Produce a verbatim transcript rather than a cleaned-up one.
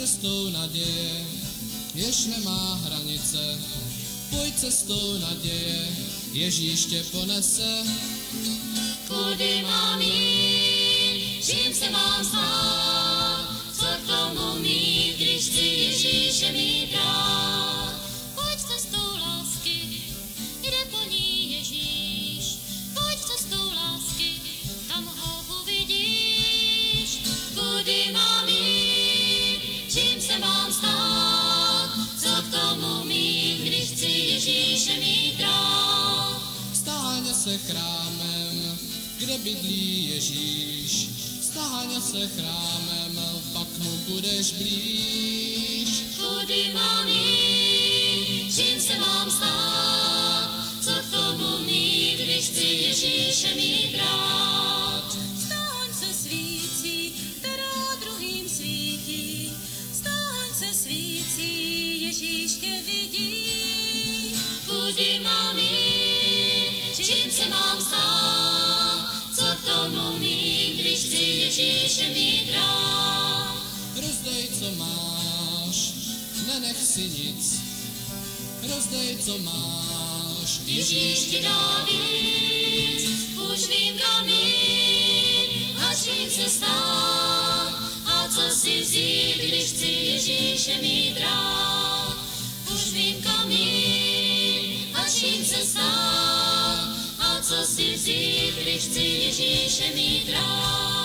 cestou naděje, jež nemá hranice. Pojď cestou naděje, Ježíš tě ponese. Kudy mám jít, čím se mám stát, co k tomu mít, když chci Ježíše mít rád. Pojď cestou lásky, kde po ní Ježíš, pojď cestou lásky, tam ho uvidíš. Kudy mám jít, čím se mám stát, co k tomu mít, když chci Ježíše mít rád. Stáň se chrámem, kde bydlí Ježíš. Stáň se chrámem, pak mu budeš blíž. Kudy mám jít, čím se mám stát, co k tomu mít, když chci Ježíše mít rád. Staň se svící, která druhým svítí. Staň se svící, Ježíš tě vidí. Kudy mám jít, čím se mám stát, co k tomu mít, když chci Ježíše mít rád. Rozdej, co máš, nenech si nic. Rozdej, co máš, Ježíš ti dá víc, už vím, kam jít, a čím se stát, a co si vzít, když chci Ježíše mít rád. Už vím, kam jít, a čím se stát, a co si vzít, když chci Ježíše mít rád.